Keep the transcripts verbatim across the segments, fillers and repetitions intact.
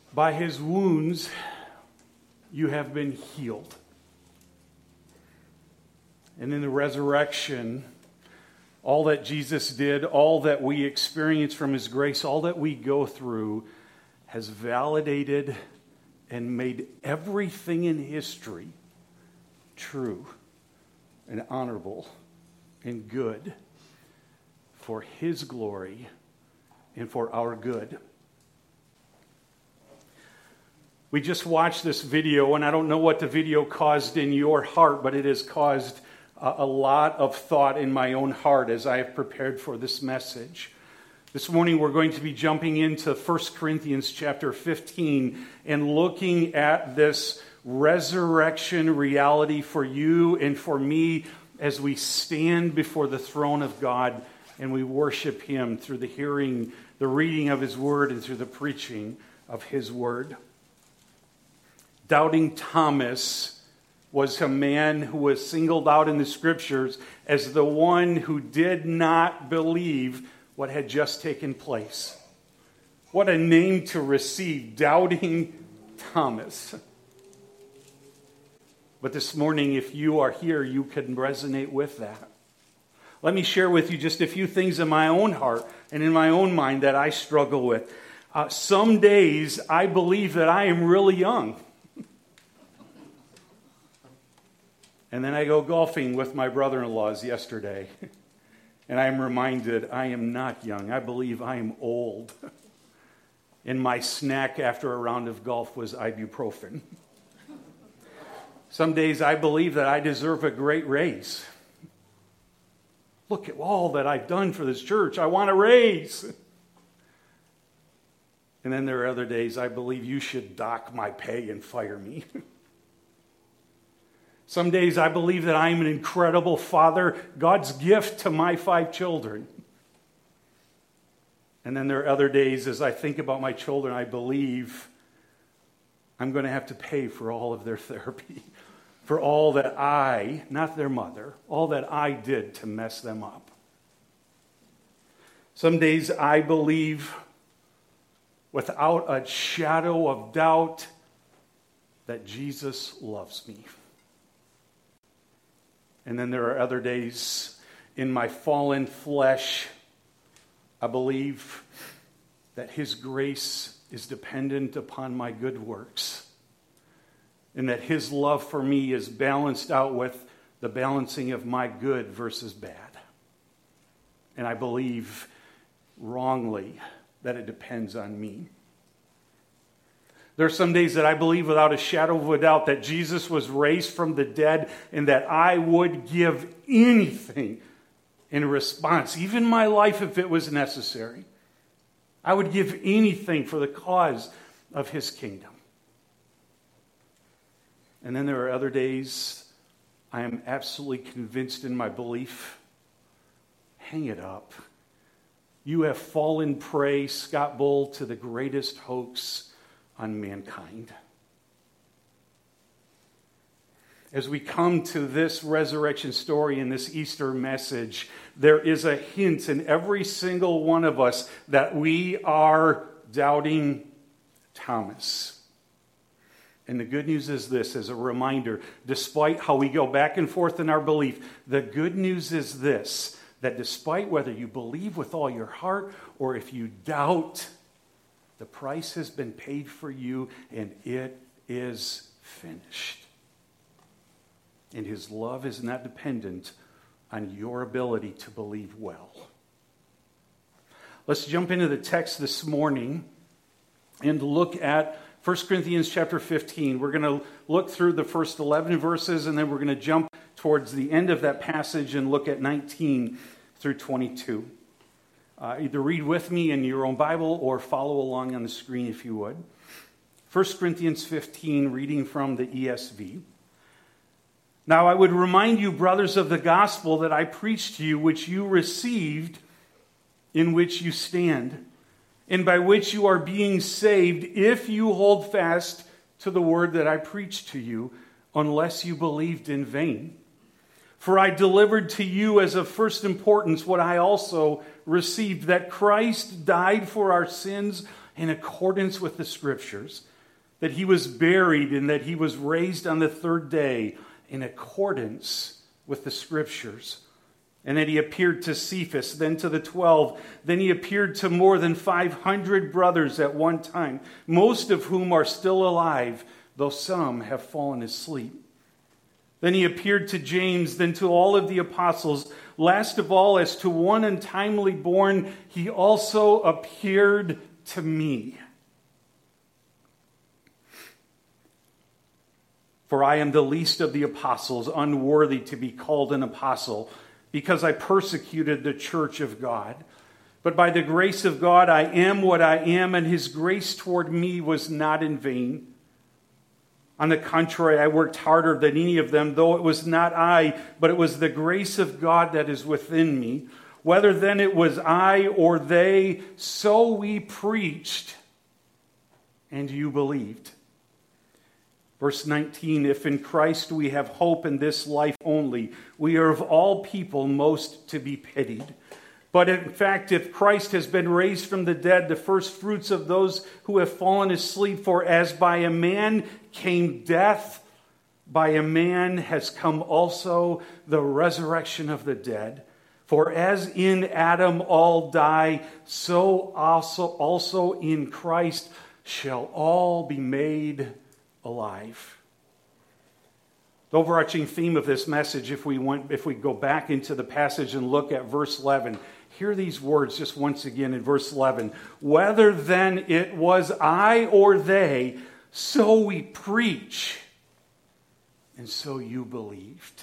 By his wounds, you have been healed. And in the resurrection, all that Jesus did, all that we experience from his grace, all that we go through has validated and made everything in history true and honorable and good for his glory and for our good. We just watched this video, and I don't know what the video caused in your heart, but it has caused a, a lot of thought in my own heart as I have prepared for this message. This morning we're going to be jumping into First Corinthians chapter fifteen and looking at this resurrection reality for you and for me as we stand before the throne of God and we worship him through the hearing, the reading of his word, and through the preaching of his word. Doubting Thomas was a man who was singled out in the scriptures as the one who did not believe what had just taken place. What a name to receive, Doubting Thomas. But this morning, if you are here, you can resonate with that. Let me share with you just a few things in my own heart and in my own mind that I struggle with. Uh, some days, I believe that I am really young. And then I go golfing with my brother-in-laws yesterday. And I am reminded I am not young. I believe I am old. And my snack after a round of golf was ibuprofen. Some days I believe that I deserve a great raise. Look at all that I've done for this church. I want a raise. And then there are other days I believe you should dock my pay and fire me. Some days I believe that I am an incredible father, God's gift to my five children. And then there are other days as I think about my children, I believe I'm going to have to pay for all of their therapy, for all that I, not their mother, all that I did to mess them up. Some days I believe without a shadow of doubt that Jesus loves me. And then there are other days in my fallen flesh, I believe that his grace is dependent upon my good works. And that his love for me is balanced out with the balancing of my good versus bad. And I believe wrongly that it depends on me. There are some days that I believe without a shadow of a doubt that Jesus was raised from the dead and that I would give anything in response, even my life if it was necessary. I would give anything for the cause of his kingdom. And then there are other days I am absolutely convinced in my belief. Hang it up. You have fallen prey, Scott Bull, to the greatest hoax on mankind. As we come to this resurrection story and this Easter message, there is a hint in every single one of us that we are doubting Thomas. And the good news is this, as a reminder, despite how we go back and forth in our belief, the good news is this, that despite whether you believe with all your heart or if you doubt, the price has been paid for you and it is finished. And his love is not dependent on your ability to believe well. Let's jump into the text this morning and look at First Corinthians chapter fifteen. We're going to look through the first eleven verses and then we're going to jump towards the end of that passage and look at nineteen through twenty-two. Uh, either read with me in your own Bible or follow along on the screen if you would. First Corinthians fifteen, reading from the E S V. Now I would remind you, brothers, of the gospel that I preached to you, which you received, in which you stand, and by which you are being saved, if you hold fast to the word that I preached to you, unless you believed in vain. For I delivered to you as of first importance what I also received, that Christ died for our sins in accordance with the Scriptures, that he was buried and that he was raised on the third day in accordance with the Scriptures. And then he appeared to Cephas, then to the twelve. Then he appeared to more than five hundred brothers at one time, most of whom are still alive, though some have fallen asleep. Then he appeared to James, then to all of the apostles. Last of all, as to one untimely born, he also appeared to me. For I am the least of the apostles, unworthy to be called an apostle, because I persecuted the church of God. But by the grace of God I am what I am, and his grace toward me was not in vain. On the contrary, I worked harder than any of them, though it was not I, but it was the grace of God that is within me. Whether then it was I or they, so we preached, and you believed. Verse nineteen, if in Christ we have hope in this life only, we are of all people most to be pitied. But in fact, if Christ has been raised from the dead, the first fruits of those who have fallen asleep, for as by a man came death, by a man has come also the resurrection of the dead. For as in Adam all die, so also, also in Christ shall all be made alive. The overarching theme of this message, if we went, if we go back into the passage and look at verse eleven, hear these words just once again in verse eleven. Whether then it was I or they, so we preach, and so you believed.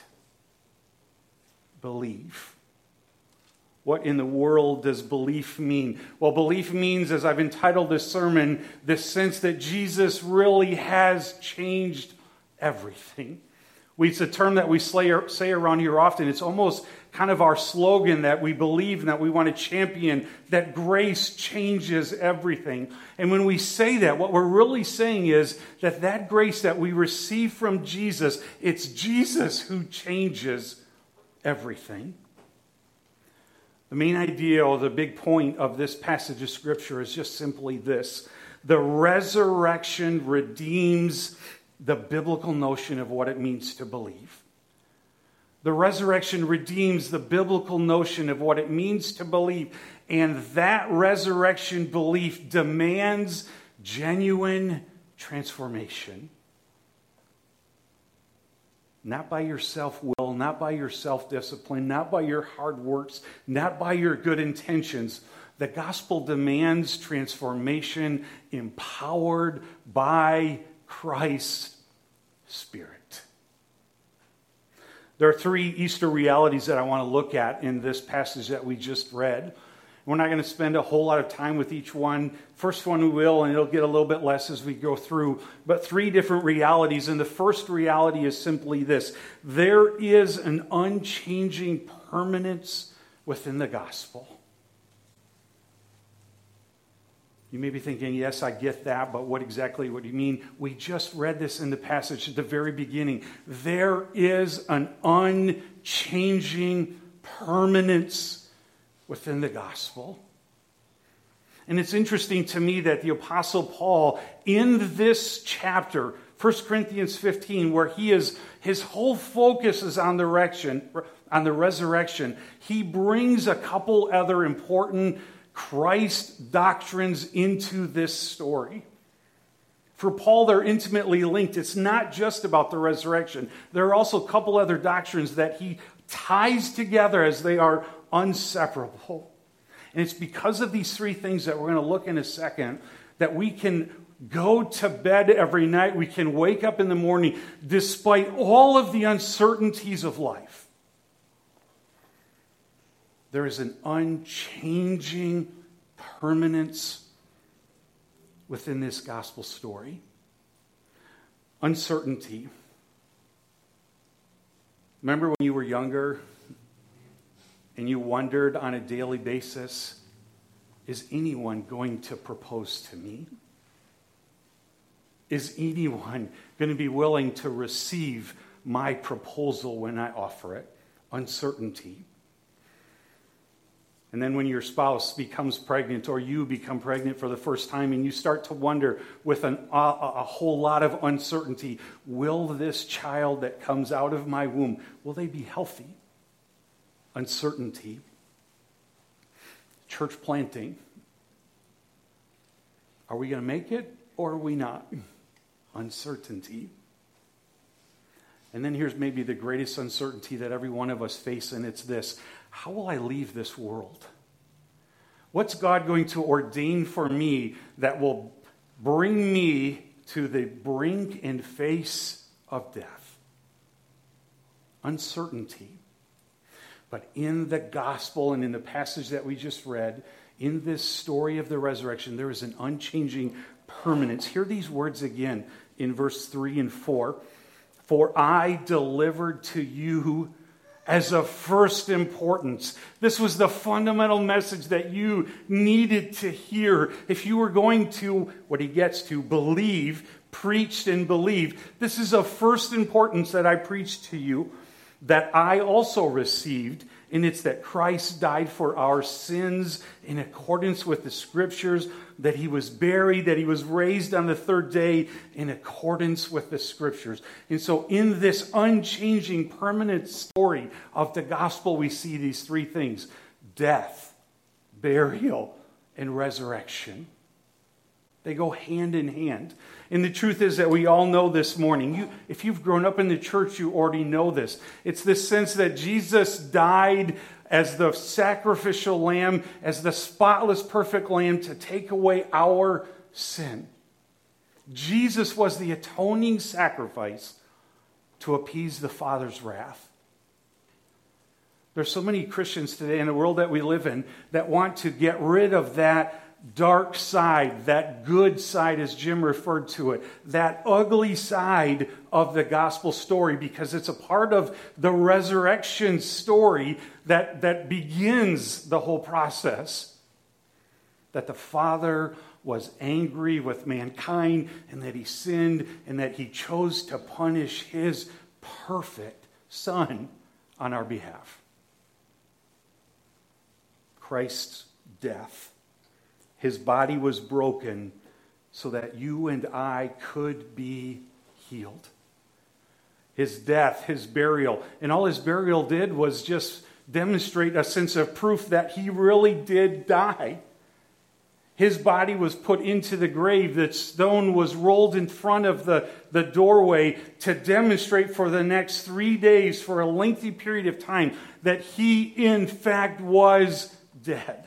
Believe. What in the world does belief mean? Well, belief means, as I've entitled this sermon, this sense that Jesus really has changed everything. We, it's a term that we say around here often. It's almost kind of our slogan that we believe and that we want to champion, that grace changes everything. And when we say that, what we're really saying is that that grace that we receive from Jesus, it's Jesus who changes everything. The main idea or the big point of this passage of Scripture is just simply this. The resurrection redeems the biblical notion of what it means to believe. The resurrection redeems the biblical notion of what it means to believe. And that resurrection belief demands genuine transformation. Not by your self-will, not by your self-discipline, not by your hard works, not by your good intentions. The gospel demands transformation empowered by Christ's Spirit. There are three Easter realities that I want to look at in this passage that we just read. We're not going to spend a whole lot of time with each one. First one we will, and it'll get a little bit less as we go through. But three different realities. And the first reality is simply this. There is an unchanging permanence within the gospel. You may be thinking, yes, I get that, but what exactly what do you mean? We just read this in the passage at the very beginning. There is an unchanging permanence within the gospel. And it's interesting to me that the Apostle Paul, in this chapter, First Corinthians fifteen, where he is, his whole focus is on the resurrection, on the resurrection, he brings a couple other important Christ doctrines into this story. For Paul, they're intimately linked. It's not just about the resurrection. There are also a couple other doctrines that he ties together as they are inseparable. And it's because of these three things that we're going to look in a second that we can go to bed every night. We can wake up in the morning despite all of the uncertainties of life. There is an unchanging permanence within this gospel story. Uncertainty. Remember when you were younger and you wondered on a daily basis, is anyone going to propose to me? Is anyone going to be willing to receive my proposal when I offer it? Uncertainty. And then when your spouse becomes pregnant or you become pregnant for the first time and you start to wonder with an, a, a whole lot of uncertainty, will this child that comes out of my womb, will they be healthy? Uncertainty. Church planting. Are we going to make it or are we not? Uncertainty. And then here's maybe the greatest uncertainty that every one of us face, and it's this. How will I leave this world? What's God going to ordain for me that will bring me to the brink and face of death? Uncertainty. But in the gospel and in the passage that we just read, in this story of the resurrection, there is an unchanging permanence. Hear these words again in verse three and four. For I delivered to you as of first importance. This was the fundamental message that you needed to hear if you were going to, what he gets to, believe, preached and believed. This is of first importance that I preached to you, that I also received, and it's that Christ died for our sins in accordance with the Scriptures, that he was buried, that he was raised on the third day in accordance with the Scriptures. And so in this unchanging, permanent story of the gospel, we see these three things: death, burial, and resurrection. They go hand in hand. And the truth is that we all know this morning. You, if you've grown up in the church, you already know this. It's this sense that Jesus died as the sacrificial lamb, as the spotless, perfect lamb to take away our sin. Jesus was the atoning sacrifice to appease the Father's wrath. There's so many Christians today in the world that we live in that want to get rid of that dark side, that good side, as Jim referred to it, that ugly side of the gospel story, because it's a part of the resurrection story that, that begins the whole process. That the Father was angry with mankind, and that he sinned, and that he chose to punish his perfect Son on our behalf. Christ's death. His body was broken so that you and I could be healed. His death, his burial, and all his burial did was just demonstrate a sense of proof that he really did die. His body was put into the grave. That stone was rolled in front of the, the doorway to demonstrate for the next three days, for a lengthy period of time, that he in fact was dead.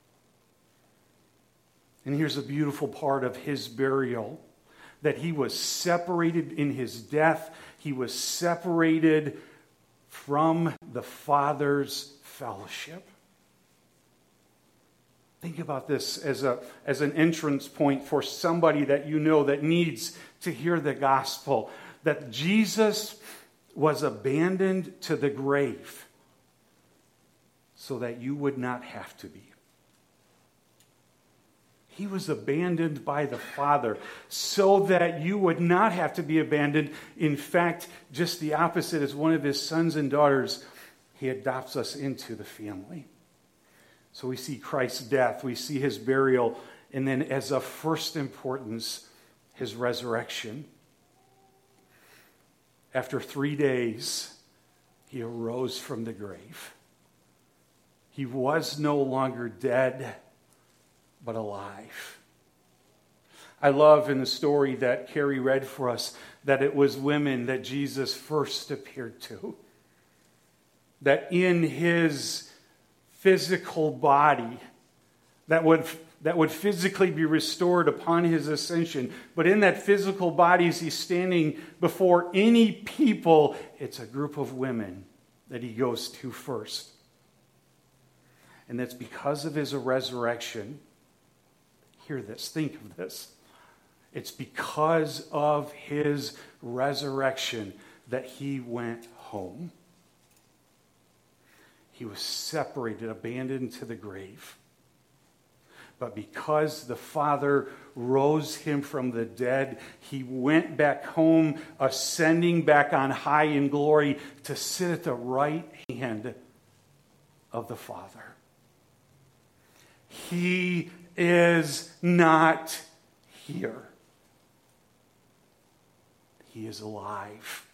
And here's a beautiful part of his burial, that he was separated in his death. He was separated from the Father's fellowship. Think about this as a as an entrance point for somebody that you know that needs to hear the gospel, that Jesus was abandoned to the grave so that you would not have to be. He was abandoned by the Father so that you would not have to be abandoned. In fact, just the opposite. As one of his sons and daughters, he adopts us into the family. So we see Christ's death, we see his burial, and then as of first importance, his resurrection. After three days, he arose from the grave. He was no longer dead, but alive. I love in the story that Carrie read for us that it was women that Jesus first appeared to. That in his physical body, that would, that would physically be restored upon his ascension, but in that physical body as he's standing before any people, it's a group of women that he goes to first. And that's because of his resurrection. Hear this, think of this. It's because of his resurrection that he went home. He was separated, abandoned to the grave. But because the Father rose him from the dead, he went back home, ascending back on high in glory to sit at the right hand of the Father. He is not here. He is alive.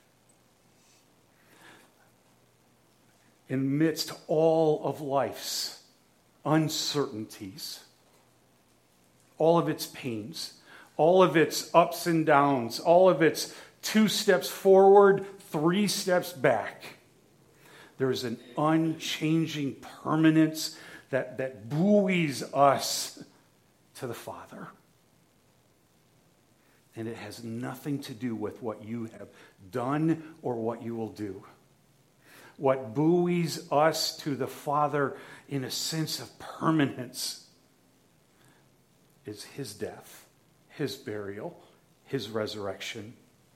Amidst all of life's uncertainties, all of its pains, all of its ups and downs, all of its two steps forward, three steps back, there is an unchanging permanence that, that buoys us to the Father. And it has nothing to do with what you have done or what you will do. What buoys us to the Father in a sense of permanence is his death, his burial, his resurrection.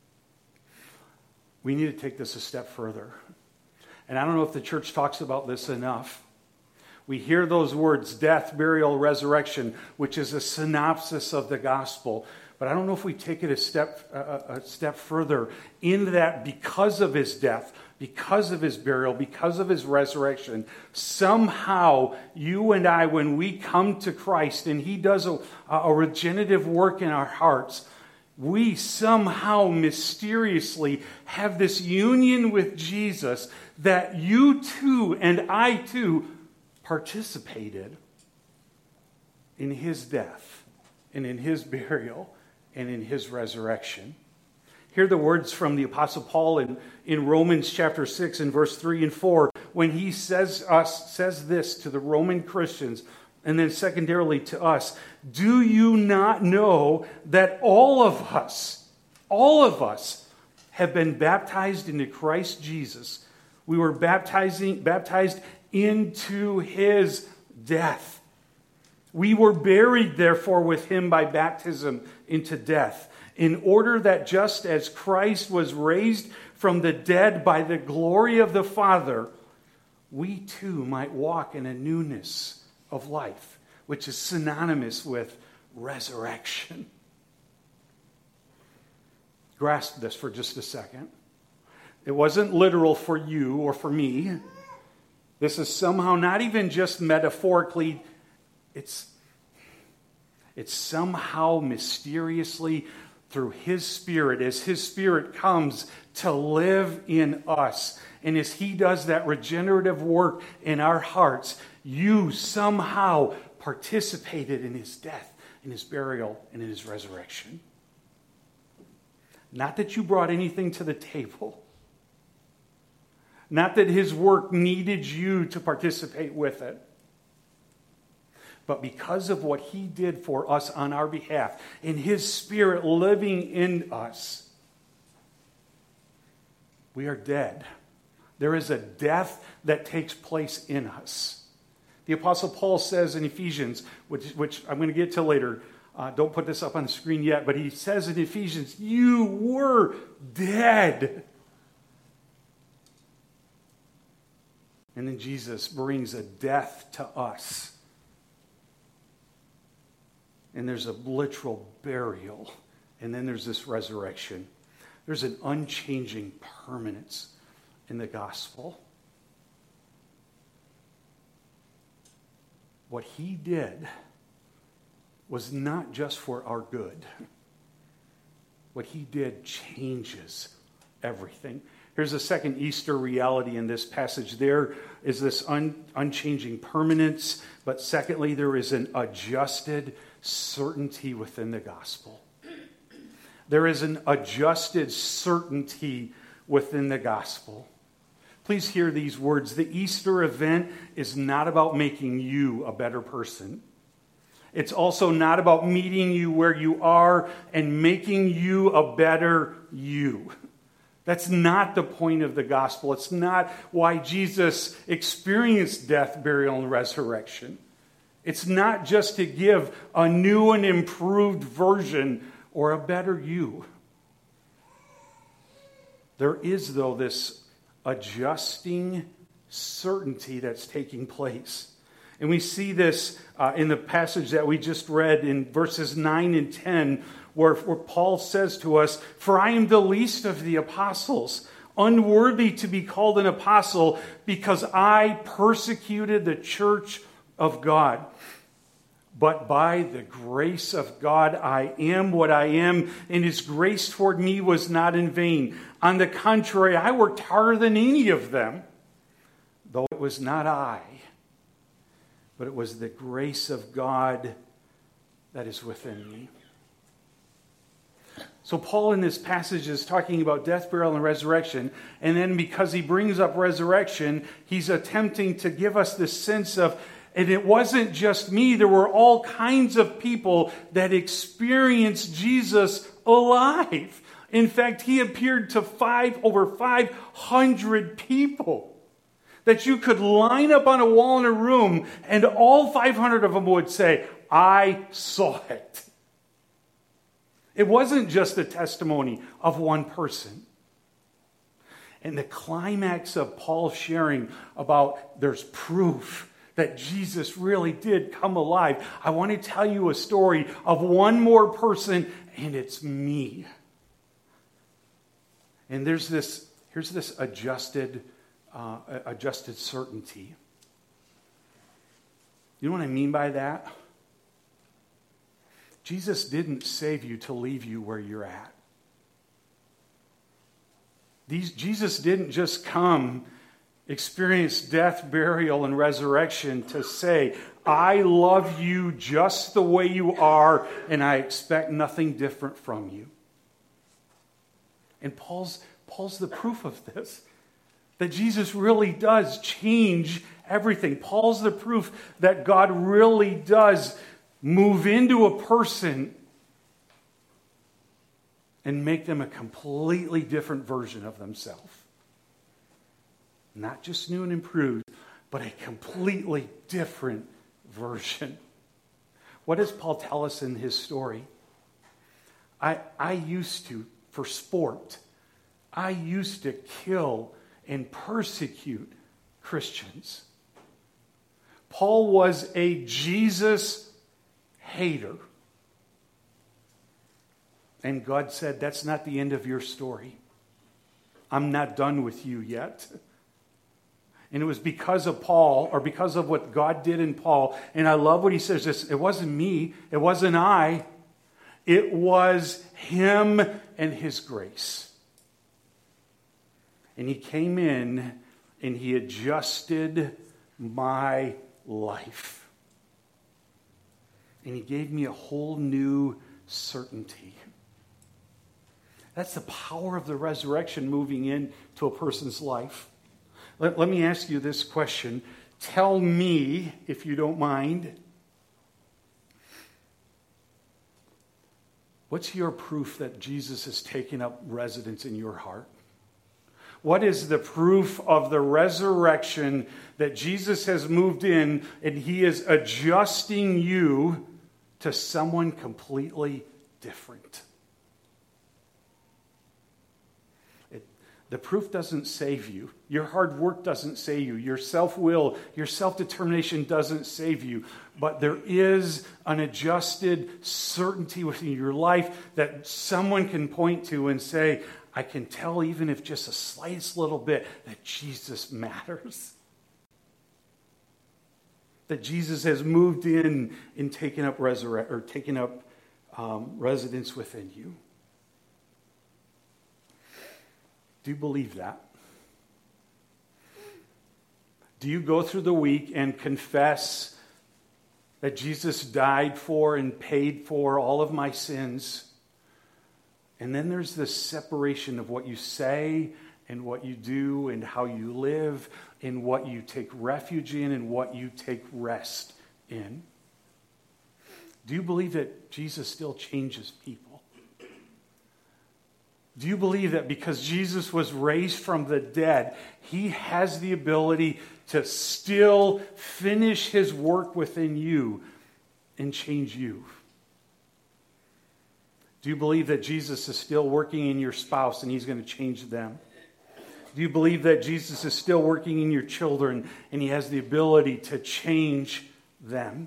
We need to take this a step further. And I don't know if the church talks about this enough. We hear those words, death, burial, resurrection, which is a synopsis of the gospel. But I don't know if we take it a step, a, a step further in that because of his death, because of his burial, because of his resurrection, somehow you and I, when we come to Christ and he does a, a regenerative work in our hearts, we somehow mysteriously have this union with Jesus that you too and I too participated in his death and in his burial and in his resurrection. Hear the words from the Apostle Paul in, in Romans chapter six and verse three and four when he says us says this to the Roman Christians and then secondarily to us. Do you not know that all of us, all of us have been baptized into Christ Jesus? We were baptizing, baptized into his death. We were buried, therefore, with him by baptism into death, in order that just as Christ was raised from the dead by the glory of the Father, we too might walk in a newness of life, which is synonymous with resurrection. Grasp this for just a second. It wasn't literal for you or for me. This is somehow not even just metaphorically, it's, it's somehow mysteriously through his Spirit, as his Spirit comes to live in us. And as he does that regenerative work in our hearts, you somehow participated in his death, in his burial, and in his resurrection. Not that you brought anything to the table. Not that his work needed you to participate with it. But because of what he did for us on our behalf, in his Spirit living in us, we are dead. There is a death that takes place in us. The Apostle Paul says in Ephesians, which, which I'm going to get to later, uh, don't put this up on the screen yet, but he says in Ephesians, you were dead. And then Jesus brings a death to us. And there's a literal burial. And then there's this resurrection. There's an unchanging permanence in the gospel. What he did was not just for our good. What he did changes everything. Here's a second Easter reality in this passage. There is this un, unchanging permanence, but secondly, there is an adjusted certainty within the gospel. There is an adjusted certainty within the gospel. Please hear these words. The Easter event is not about making you a better person. It's also not about meeting you where you are and making you a better you. That's not the point of the gospel. It's not why Jesus experienced death, burial, and resurrection. It's not just to give a new and improved version or a better you. There is, though, this adjusting certainty that's taking place. And we see this uh, in the passage that we just read in verses nine and ten, where, where Paul says to us, "For I am the least of the apostles, unworthy to be called an apostle, because I persecuted the church of God." But by the grace of God, I am what I am, and his grace toward me was not in vain. On the contrary, I worked harder than any of them, though it was not I, but it was the grace of God that is within me. So Paul in this passage is talking about death, burial, and resurrection. And then because he brings up resurrection, he's attempting to give us this sense of, and it wasn't just me, there were all kinds of people that experienced Jesus alive. In fact, he appeared to five over five hundred people that you could line up on a wall in a room and all five hundred of them would say, I saw it. It wasn't just a testimony of one person. And the climax of Paul sharing about there's proof that Jesus really did come alive. I want to tell you a story of one more person, and it's me. And there's this, here's this adjusted, uh, adjusted certainty. You know what I mean by that? Jesus didn't save you to leave you where you're at. These, Jesus didn't just come, experience death, burial, and resurrection to say, I love you just the way you are, and I expect nothing different from you. And Paul's, Paul's the proof of this, that Jesus really does change everything. Paul's the proof that God really does move into a person and make them a completely different version of themselves. Not just new and improved, but a completely different version. What does Paul tell us in his story? I, I used to, for sport, I used to kill and persecute Christians. Paul was a Jesus hater. And God said, that's not the end of your story. I'm not done with you yet. And it was because of Paul, or because of what God did in Paul. And I love what he says. This, it wasn't me. It wasn't I. It was him and his grace. And he came in and he adjusted my life. And he gave me a whole new certainty. That's the power of the resurrection moving into a person's life. Let, let me ask you this question. Tell me, if you don't mind, what's your proof that Jesus has taken up residence in your heart? What is the proof of the resurrection that Jesus has moved in and he is adjusting you to someone completely different? It, the proof doesn't save you. Your hard work doesn't save you. Your self-will, your self-determination doesn't save you. But there is an adjusted certainty within your life that someone can point to and say, I can tell, even if just a slightest little bit, that Jesus matters. That Jesus has moved in and taken up resurrect or taken up um, residence within you. Do you believe that? Do you go through the week and confess that Jesus died for and paid for all of my sins? And then there's this separation of what you say and what you do and how you live and what you take refuge in and what you take rest in. Do you believe that Jesus still changes people? Do you believe that because Jesus was raised from the dead, he has the ability to still finish his work within you and change you? Do you believe that Jesus is still working in your spouse and he's going to change them? Do you believe that Jesus is still working in your children and he has the ability to change them?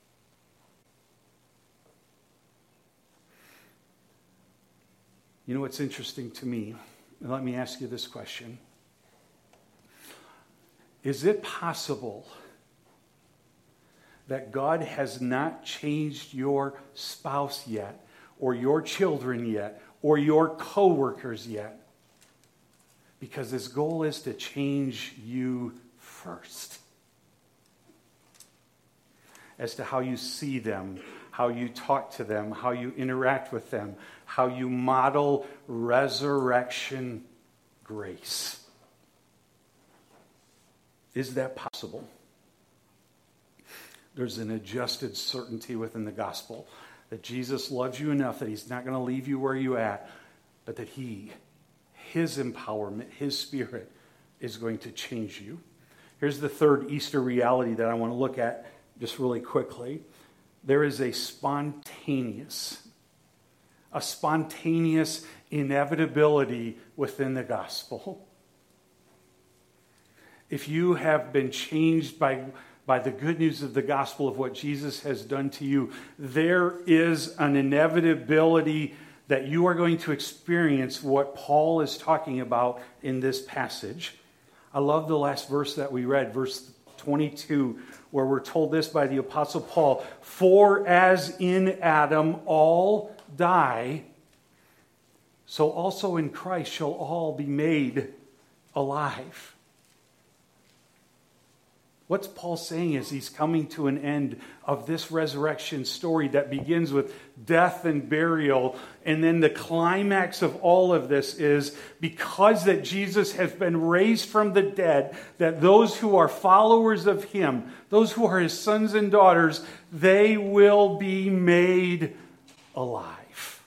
You know what's interesting to me? Let me ask you this question. Is it possible that God has not changed your spouse yet, or your children yet, or your coworkers yet. Because his goal is to change you first. As to how you see them, how you talk to them, how you interact with them, how you model resurrection grace. Is that possible? There's an adjusted certainty within the gospel that Jesus loves you enough that he's not going to leave you where you're at, but that he, his empowerment, his Spirit is going to change you. Here's the third Easter reality that I want to look at just really quickly. There is a spontaneous, a spontaneous inevitability within the gospel. If you have been changed by by the good news of the gospel of what Jesus has done to you, there is an inevitability that you are going to experience what Paul is talking about in this passage. I love the last verse that we read, verse twenty-two, where we're told this by the Apostle Paul, "For as in Adam all die, so also in Christ shall all be made alive." What's Paul saying is he's coming to an end of this resurrection story that begins with death and burial. And then the climax of all of this is because that Jesus has been raised from the dead, that those who are followers of him, those who are his sons and daughters, they will be made alive.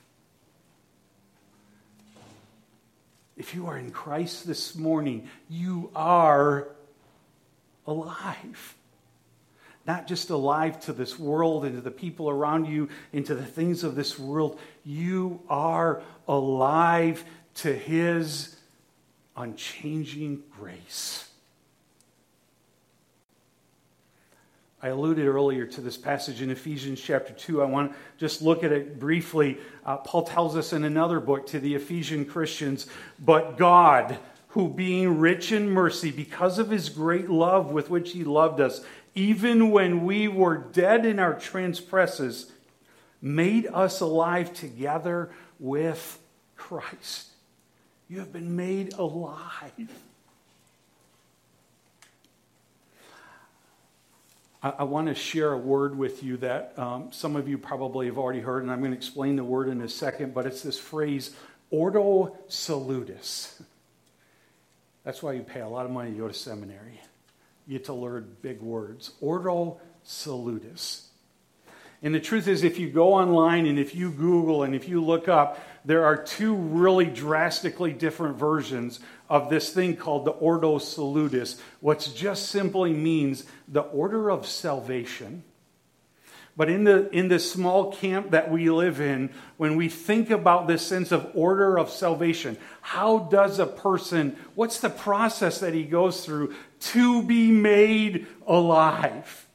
If you are in Christ this morning, you are alive. Not just alive to this world and to the people around you and to the things of this world. You are alive to his unchanging grace. I alluded earlier to this passage in Ephesians chapter two. I want to just look at it briefly. Uh, Paul tells us in another book to the Ephesian Christians, "But God, who being rich in mercy, because of his great love with which he loved us, even when we were dead in our transgressions, made us alive together with Christ." You have been made alive. I, I want to share a word with you that um, some of you probably have already heard, and I'm going to explain the word in a second, but it's this phrase, ordo salutis. That's why you pay a lot of money to go to seminary. You get to learn big words. Ordo salutis. And the truth is, if you go online and if you Google and if you look up, there are two really drastically different versions of this thing called the ordo salutis, which just simply means the order of salvation. But in the in the small camp that we live in, when we think about this sense of order of salvation, how does a person, what's the process that he goes through to be made alive?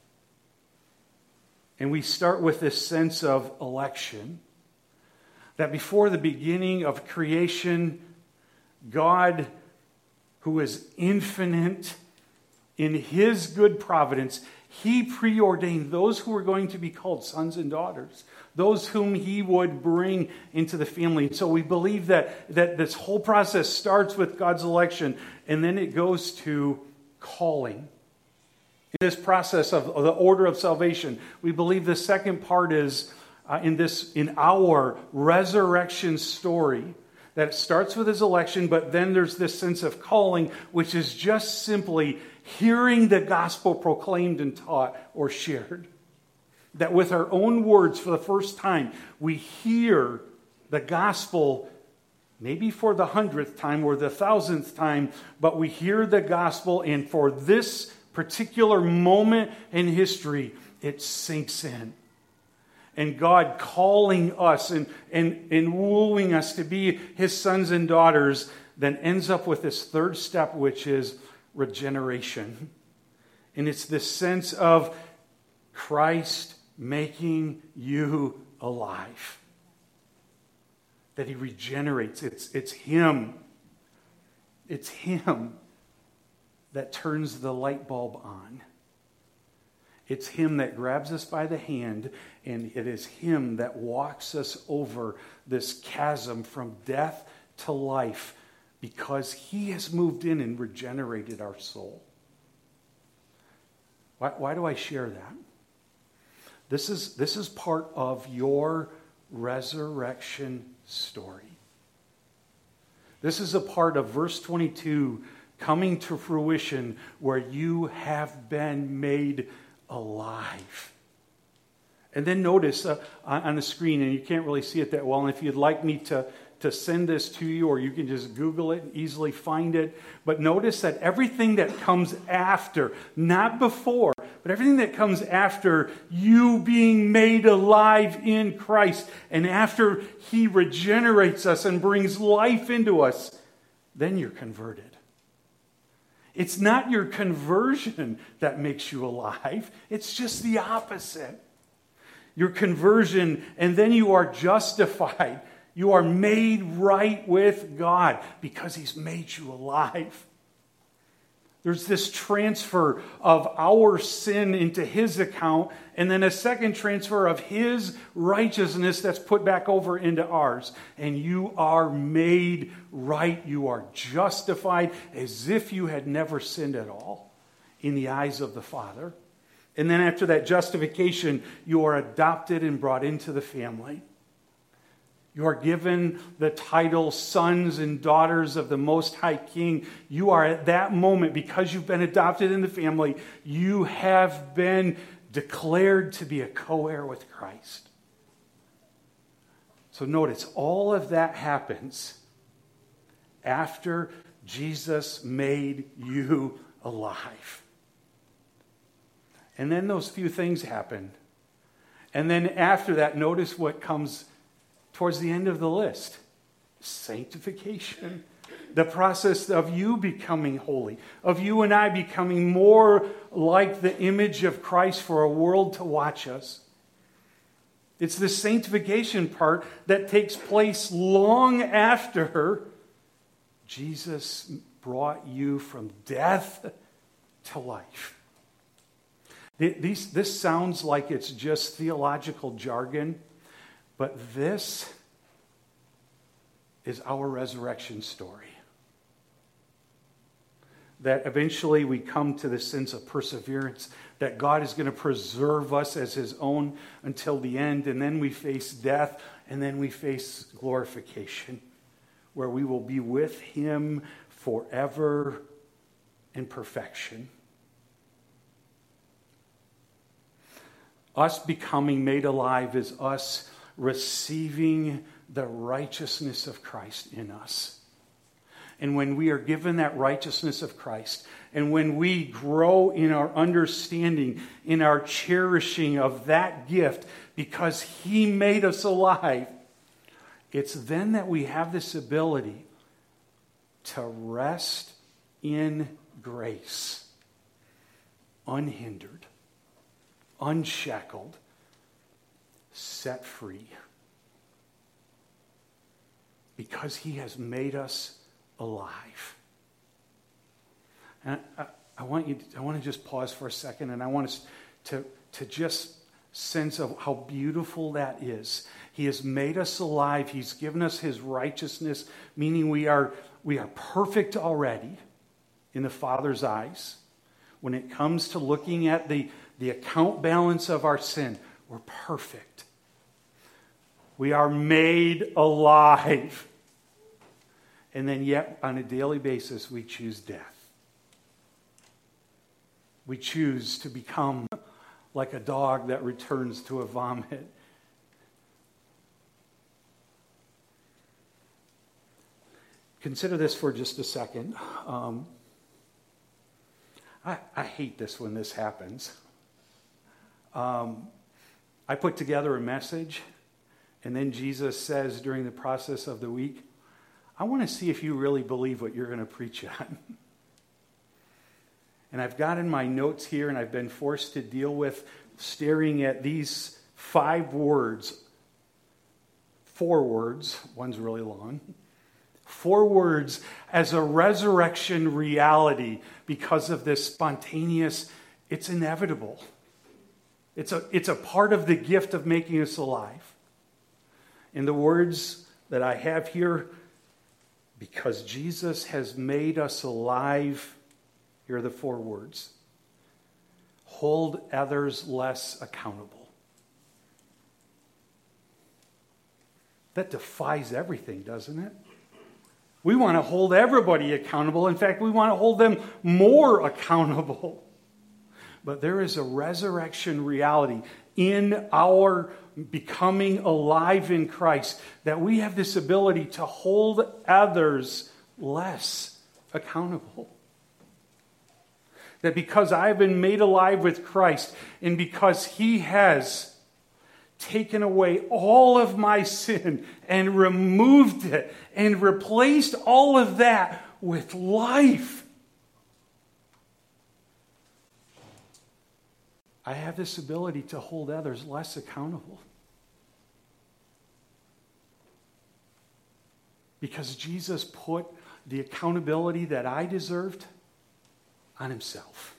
And we start with this sense of election. That before the beginning of creation, God, who is infinite in his good providence, he preordained those who were going to be called sons and daughters, those whom he would bring into the family. So we believe that, that this whole process starts with God's election, and then it goes to calling. In this process of, of the order of salvation, we believe the second part is uh, in this in our resurrection story, that it starts with his election, but then there's this sense of calling, which is just simply hearing the gospel proclaimed and taught or shared. That with our own words for the first time, we hear the gospel, maybe for the hundredth time or the thousandth time, but we hear the gospel, and for this particular moment in history, it sinks in. And God calling us and, and, and wooing us to be his sons and daughters then ends up with this third step, which is regeneration. And it's this sense of Christ making you alive. That he regenerates. It's, it's him. It's him that turns the light bulb on. It's him that grabs us by the hand, and it is him that walks us over this chasm from death to life, because he has moved in and regenerated our soul. Why, why do I share that? This is, this is part of your resurrection story. This is a part of verse twenty-two coming to fruition, where you have been made alive. And then notice uh, on the screen, and you can't really see it that well, and if you'd like me to, to send this to you, or you can just Google it and easily find it, but notice that everything that comes after, not before, but everything that comes after you being made alive in Christ, and after he regenerates us and brings life into us, then you're converted. It's not your conversion that makes you alive. It's just the opposite. Your conversion, and then you are justified. You are made right with God because he's made you alive. There's this transfer of our sin into his account, and then a second transfer of his righteousness that's put back over into ours. And you are made right. You are justified as if you had never sinned at all in the eyes of the Father. And then after that justification, you are adopted and brought into the family. You are given the title sons and daughters of the Most High King. You are at that moment, because you've been adopted in the family, you have been declared to be a co-heir with Christ. So notice, all of that happens after Jesus made you alive. And then those few things happen. And then after that, notice what comes towards the end of the list. Sanctification. The process of you becoming holy, of you and I becoming more like the image of Christ for a world to watch us. It's the sanctification part that takes place long after Jesus brought you from death to life. These, this sounds like it's just theological jargon, but this is our resurrection story. That eventually we come to the sense of perseverance, that God is going to preserve us as his own until the end, and then we face death, and then we face glorification, where we will be with him forever in perfection. Us becoming made alive is us receiving the righteousness of Christ in us. And when we are given that righteousness of Christ, and when we grow in our understanding, in our cherishing of that gift, because he made us alive, it's then that we have this ability to rest in grace, unhindered, unshackled, set free. Because he has made us alive. And I, I want you to, I want to just pause for a second, and I want us to, to just sense of how beautiful that is. He has made us alive. He's given us his righteousness, meaning we are, we are perfect already in the Father's eyes. When it comes to looking at the, the account balance of our sin, we're perfect. We are made alive. And then yet, on a daily basis, we choose death. We choose to become like a dog that returns to a vomit. Consider this for just a second. Um, I, I hate this when this happens. Um, I put together a message, and then Jesus says during the process of the week, I want to see if you really believe what you're going to preach on. And I've got in my notes here, and I've been forced to deal with staring at these five words, four words, one's really long, four words as a resurrection reality because of this spontaneous, it's inevitable. It's a, it's a part of the gift of making us alive. In the words that I have here, because Jesus has made us alive, here are the four words: hold others less accountable. That defies everything, doesn't it? We want to hold everybody accountable. In fact, we want to hold them more accountable. But there is a resurrection reality in our becoming alive in Christ that we have this ability to hold others less accountable. That because I've been made alive with Christ and because He has taken away all of my sin and removed it and replaced all of that with life, I have this ability to hold others less accountable. Because Jesus put the accountability that I deserved on Himself.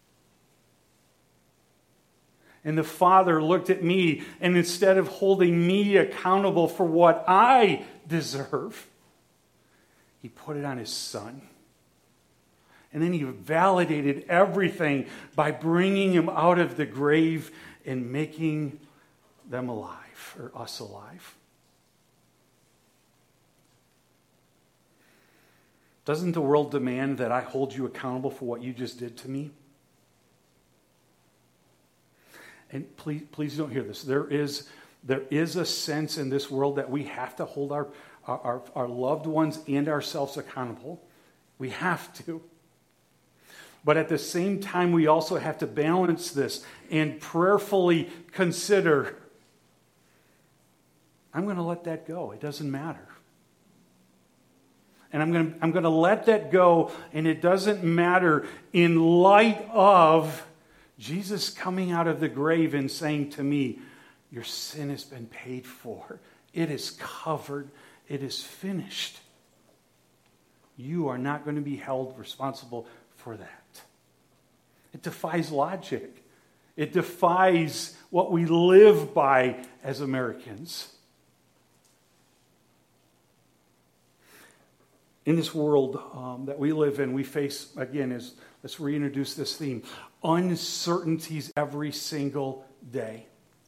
And the Father looked at me, and instead of holding me accountable for what I deserve, He put it on His Son. And then He validated everything by bringing Him out of the grave and making them alive, or us alive. Doesn't the world demand that I hold you accountable for what you just did to me? And please, please don't hear this. There is, there is a sense in this world that we have to hold our, our, our loved ones and ourselves accountable. We have to. But at the same time, we also have to balance this and prayerfully consider, I'm going to let that go. It doesn't matter. And I'm going to, I'm going to let that go, and it doesn't matter in light of Jesus coming out of the grave and saying to me, your sin has been paid for. It is covered. It is finished. You are not going to be held responsible for that. It defies logic. It defies what we live by as Americans. In this world um, that we live in, we face, again, is let's reintroduce this theme, uncertainties every single day.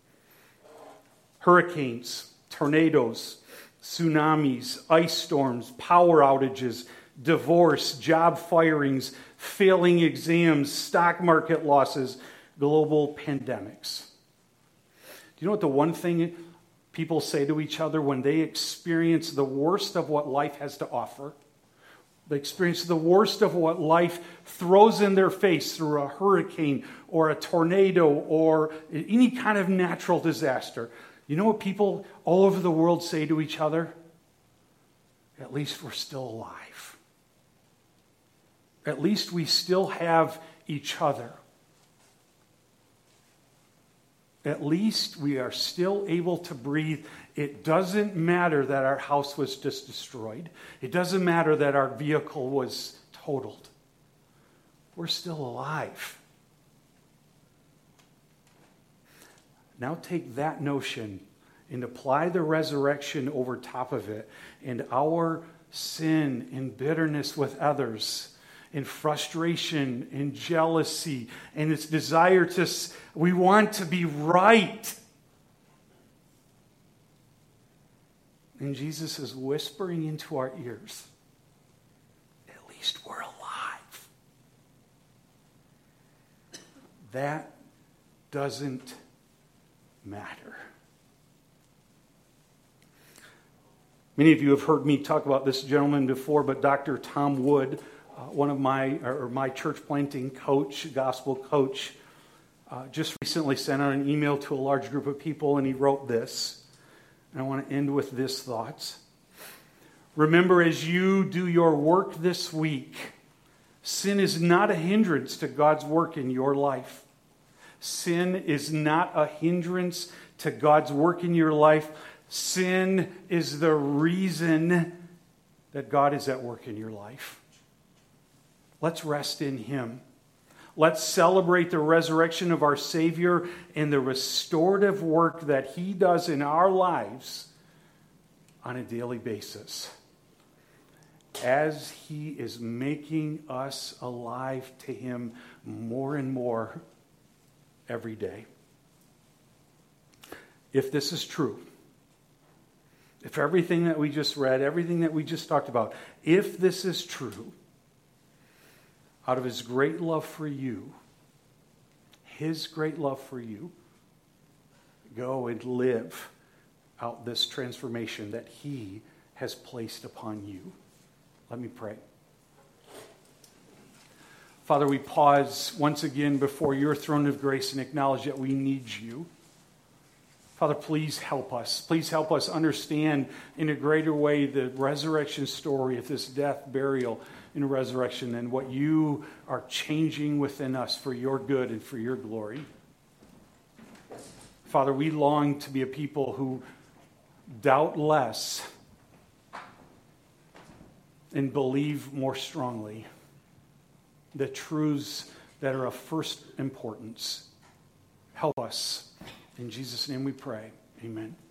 Hurricanes, tornadoes, tsunamis, ice storms, power outages, divorce, job firings, failing exams, stock market losses, global pandemics. Do you know what the one thing people say to each other when they experience the worst of what life has to offer? They experience the worst of what life throws in their face through a hurricane or a tornado or any kind of natural disaster. You know what people all over the world say to each other? At least we're still alive. At least we still have each other. At least we are still able to breathe. It doesn't matter that our house was just destroyed. It doesn't matter that our vehicle was totaled. We're still alive. Now take that notion and apply the resurrection over top of it, and our sin and bitterness with others, and frustration and jealousy and its desire to, we want to be right. And Jesus is whispering into our ears, at least we're alive. That doesn't matter. Many of you have heard me talk about this gentleman before, but Doctor Tom Wood, Uh, one of my, or my church planting coach, gospel coach, uh, just recently sent out an email to a large group of people, and he wrote this. And I want to end with this thought. Remember, as you do your work this week, sin is not a hindrance to God's work in your life. Sin is not a hindrance to God's work in your life. Sin is the reason that God is at work in your life. Let's rest in Him. Let's celebrate the resurrection of our Savior and the restorative work that He does in our lives on a daily basis, as He is making us alive to Him more and more every day. If this is true, if everything that we just read, everything that we just talked about, if this is true, out of His great love for you, His great love for you, go and live out this transformation that He has placed upon you. Let me pray. Father, we pause once again before your throne of grace and acknowledge that we need you. Father, please help us. Please help us understand in a greater way the resurrection story of this death, burial, and resurrection, and what you are changing within us for your good and for your glory. Father, we long to be a people who doubt less and believe more strongly the truths that are of first importance. Help us. In Jesus' name we pray. Amen.